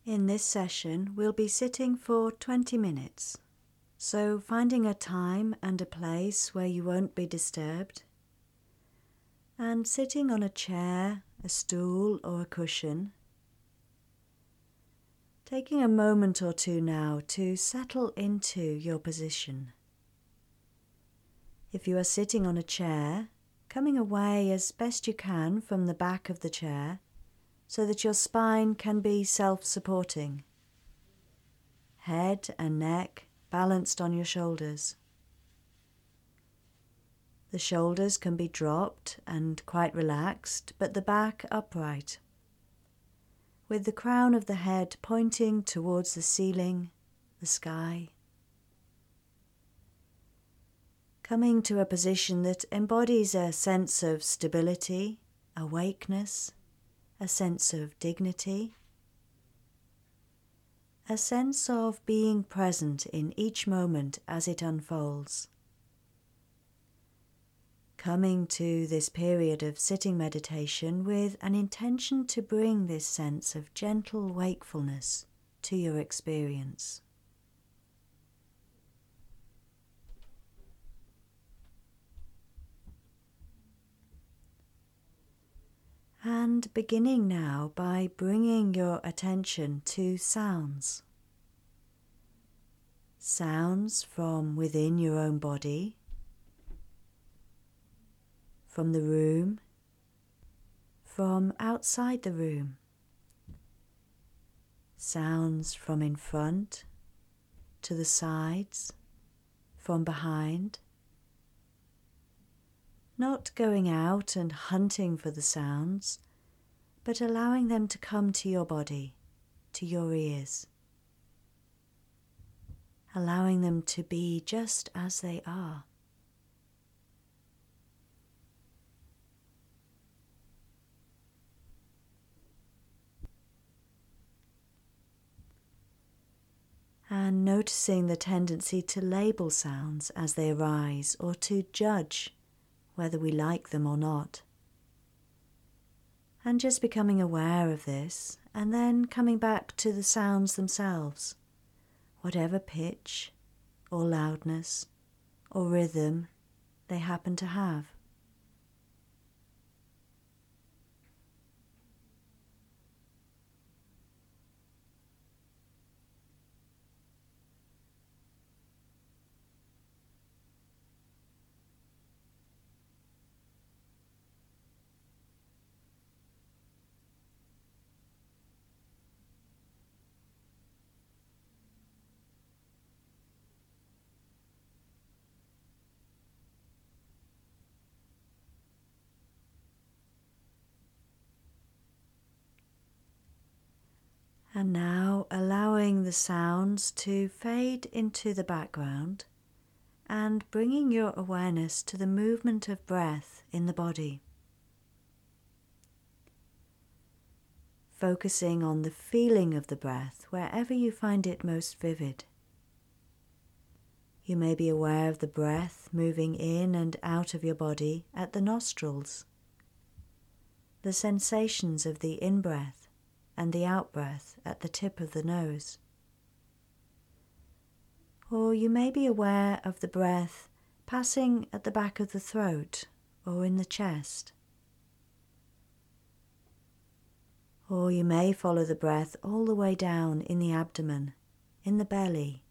In this session, we'll be sitting for 20 minutes. So finding a time and a place where you won't be disturbed, and sitting on a chair, a stool or a cushion. Taking a moment or two now to settle into your position. If you are sitting on a chair, coming away as best you can from the back of the chair so that your spine can be self-supporting. Head and neck balanced on your shoulders. The shoulders can be dropped and quite relaxed, but the back upright, with the crown of the head pointing towards the ceiling, the sky. Coming to a position that embodies a sense of stability, awakeness, a sense of dignity, a sense of being present in each moment as it unfolds. Coming to this period of sitting meditation with an intention to bring this sense of gentle wakefulness to your experience. And beginning now by bringing your attention to sounds. Sounds from within your own body, from the room, from outside the room. Sounds from in front, to the sides, from behind. Not going out and hunting for the sounds, but allowing them to come to your body, to your ears. Allowing them to be just as they are. And noticing the tendency to label sounds as they arise or to judge whether we like them or not. And just becoming aware of this and then coming back to the sounds themselves, whatever pitch or loudness or rhythm they happen to have. And now allowing the sounds to fade into the background and bringing your awareness to the movement of breath in the body. Focusing on the feeling of the breath wherever you find it most vivid. You may be aware of the breath moving in and out of your body at the nostrils, the sensations of the in-breath and the out-breath at the tip of the nose. Or you may be aware of the breath passing at the back of the throat or in the chest. Or you may follow the breath all the way down in the abdomen, in the belly.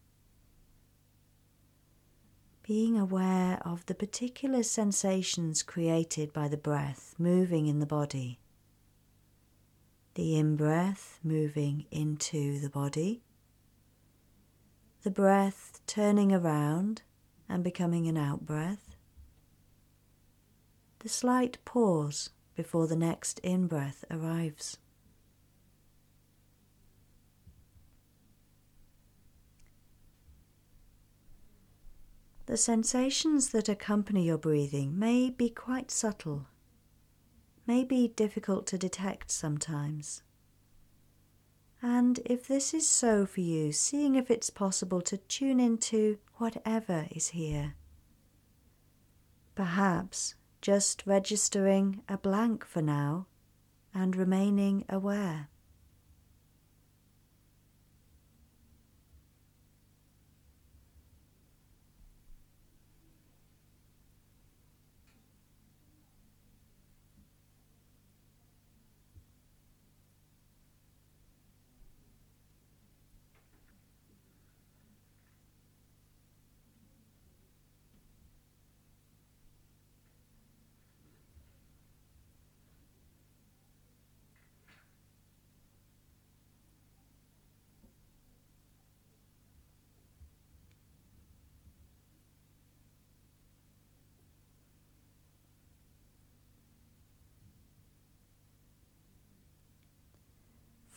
Being aware of the particular sensations created by the breath moving in the body. The in-breath moving into the body, the breath turning around and becoming an out-breath, the slight pause before the next in-breath arrives. The sensations that accompany your breathing may be quite subtle, may be difficult to detect sometimes. And if this is so for you, seeing if it's possible to tune into whatever is here. Perhaps just registering a blank for now and remaining aware.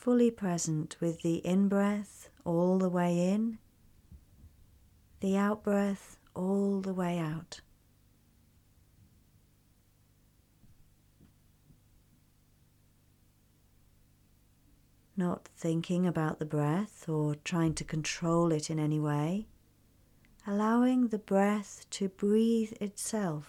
fully present with the in-breath all the way in, the out-breath all the way out. Not thinking about the breath or trying to control it in any way, allowing the breath to breathe itself.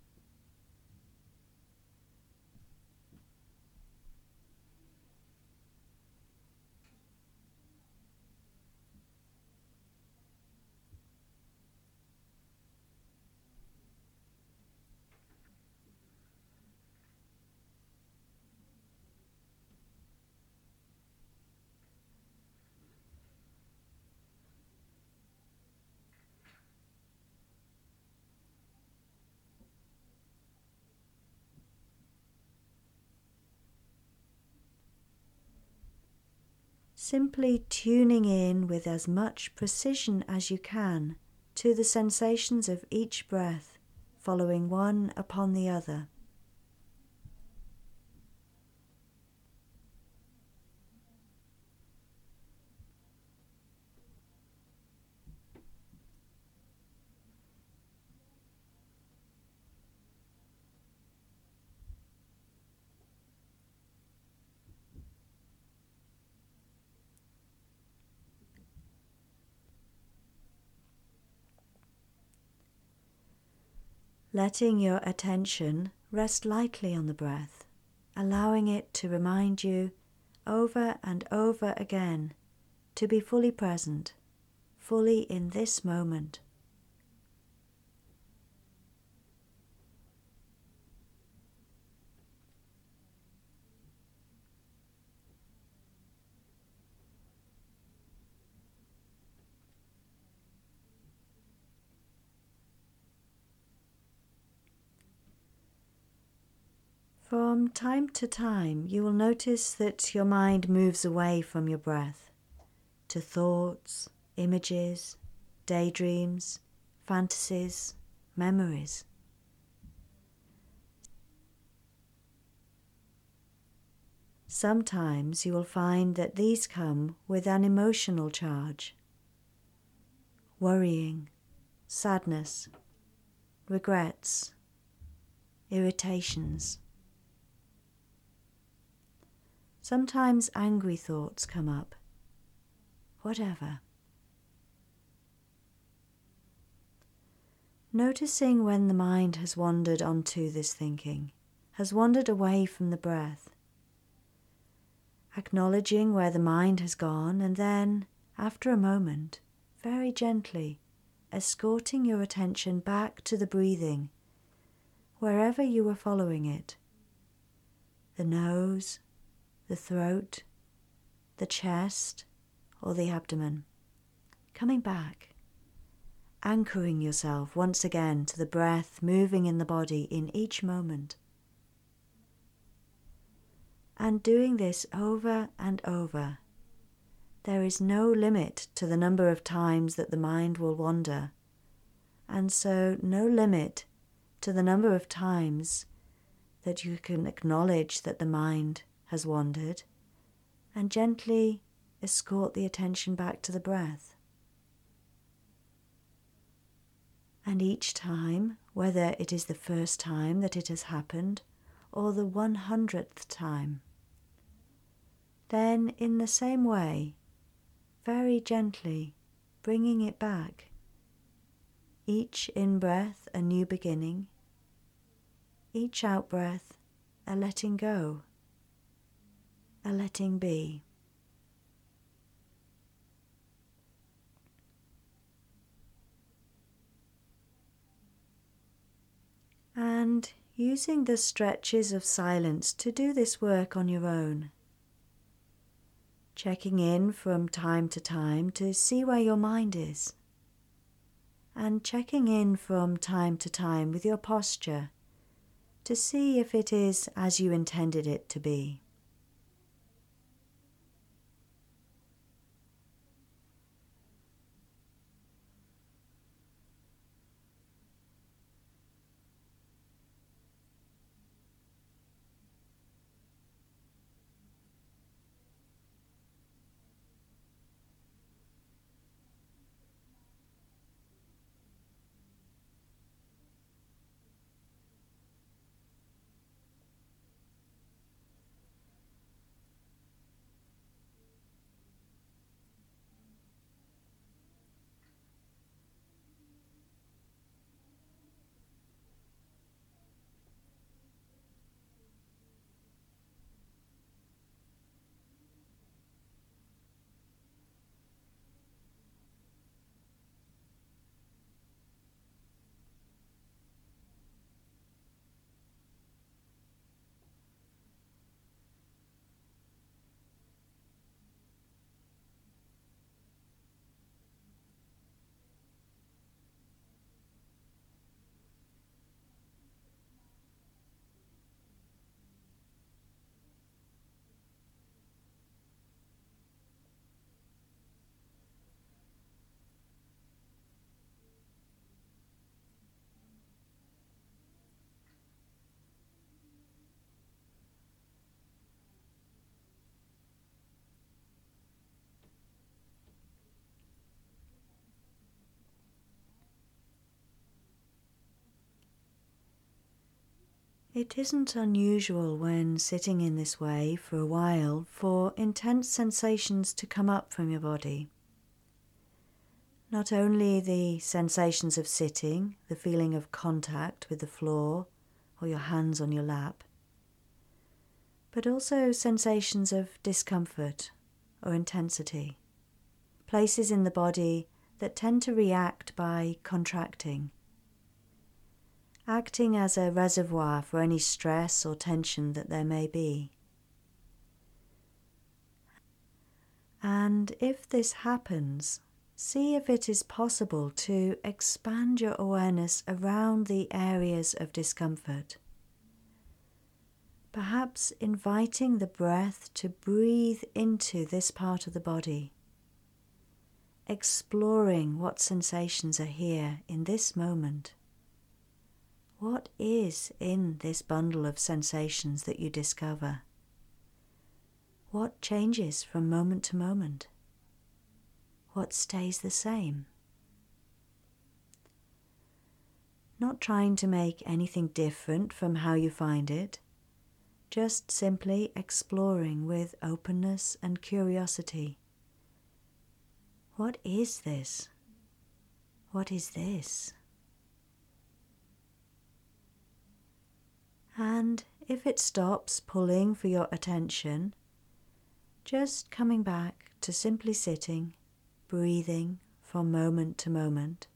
Simply tuning in with as much precision as you can to the sensations of each breath, following one upon the other. Letting your attention rest lightly on the breath, allowing it to remind you over and over again to be fully present, fully in this moment. From time to time, you will notice that your mind moves away from your breath to thoughts, images, daydreams, fantasies, memories. Sometimes you will find that these come with an emotional charge: worrying, sadness, regrets, irritations. Sometimes angry thoughts come up. Whatever. Noticing when the mind has wandered onto this thinking, has wandered away from the breath. Acknowledging where the mind has gone, and then, after a moment, very gently escorting your attention back to the breathing, wherever you were following it. The nose, the throat, the chest, or the abdomen. Coming back, anchoring yourself once again to the breath moving in the body in each moment. And doing this over and over. There is no limit to the number of times that the mind will wander, and so no limit to the number of times that you can acknowledge that the mind has wandered and gently escort the attention back to the breath. And each time, whether it is the first time that it has happened or the 100th time, then in the same way, very gently bringing it back. Each in-breath a new beginning, each out-breath a letting go, a letting be. And using the stretches of silence to do this work on your own. Checking in from time to time to see where your mind is. And checking in from time to time with your posture to see if it is as you intended it to be. It isn't unusual when sitting in this way for a while for intense sensations to come up from your body. Not only the sensations of sitting, the feeling of contact with the floor or your hands on your lap, but also sensations of discomfort or intensity, places in the body that tend to react by contracting, acting as a reservoir for any stress or tension that there may be. And if this happens, see if it is possible to expand your awareness around the areas of discomfort. Perhaps inviting the breath to breathe into this part of the body, exploring what sensations are here in this moment. What is in this bundle of sensations that you discover? What changes from moment to moment? What stays the same? Not trying to make anything different from how you find it, just simply exploring with openness and curiosity. What is this? What is this? And if it stops pulling for your attention, just coming back to simply sitting, breathing from moment to moment.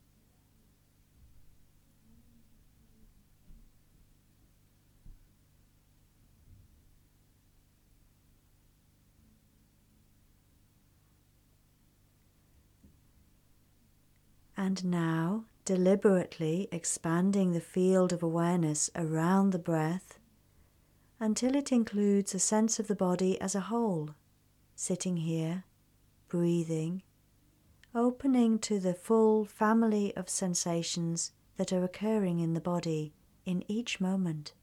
And now, deliberately expanding the field of awareness around the breath until it includes a sense of the body as a whole, sitting here, breathing, opening to the full family of sensations that are occurring in the body in each moment.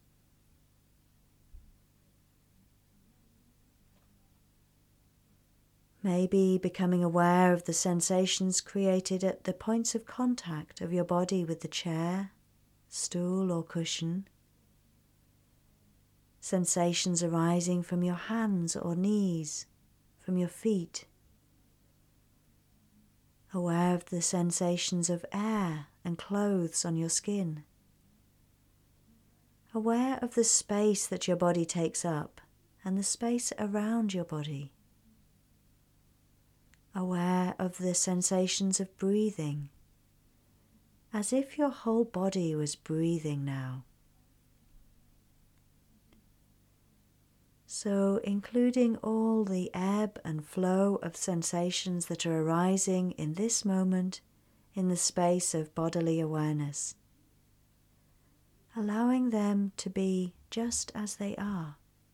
Maybe becoming aware of the sensations created at the points of contact of your body with the chair, stool or cushion. Sensations arising from your hands or knees, from your feet. Aware of the sensations of air and clothes on your skin. Aware of the space that your body takes up and the space around your body. Aware of the sensations of breathing, as if your whole body was breathing now. So including all the ebb and flow of sensations that are arising in this moment in the space of bodily awareness, allowing them to be just as they are.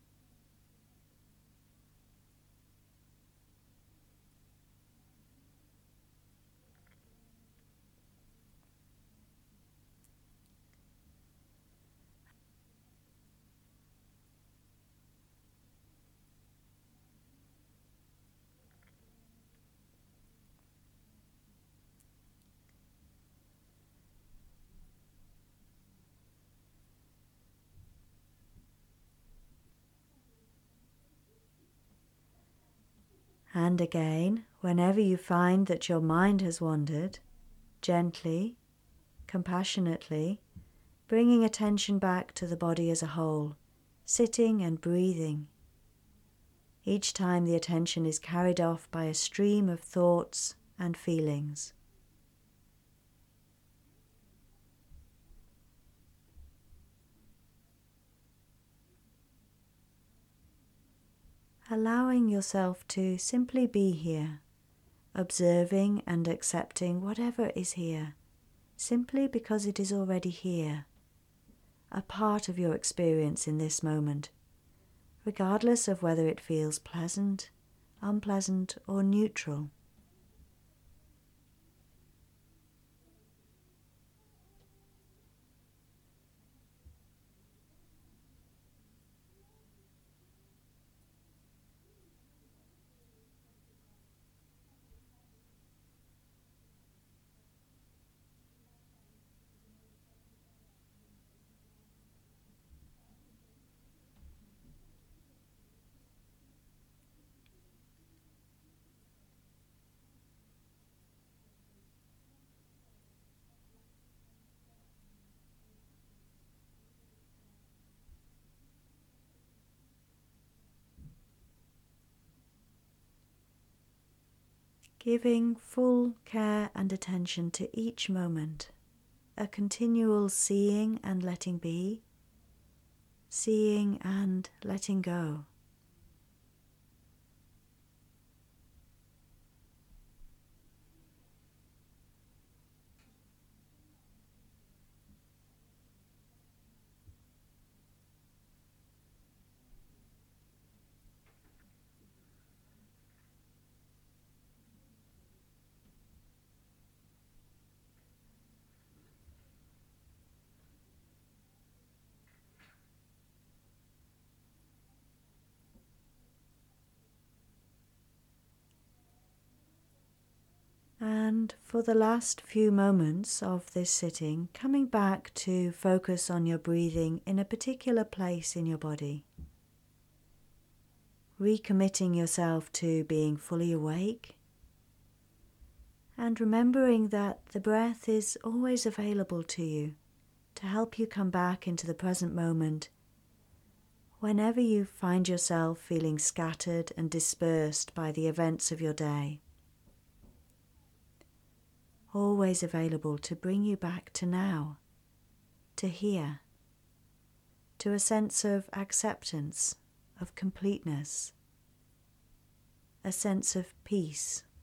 And again, whenever you find that your mind has wandered, gently, compassionately, bringing attention back to the body as a whole, sitting and breathing. Each time the attention is carried off by a stream of thoughts and feelings. Allowing yourself to simply be here, observing and accepting whatever is here, simply because it is already here, a part of your experience in this moment, regardless of whether it feels pleasant, unpleasant, or neutral. giving full care and attention to each moment, a continual seeing and letting be, seeing and letting go. And for the last few moments of this sitting, coming back to focus on your breathing in a particular place in your body. Recommitting yourself to being fully awake and remembering that the breath is always available to you to help you come back into the present moment whenever you find yourself feeling scattered and dispersed by the events of your day. Always available to bring you back to now, to here, to a sense of acceptance, of completeness, a sense of peace.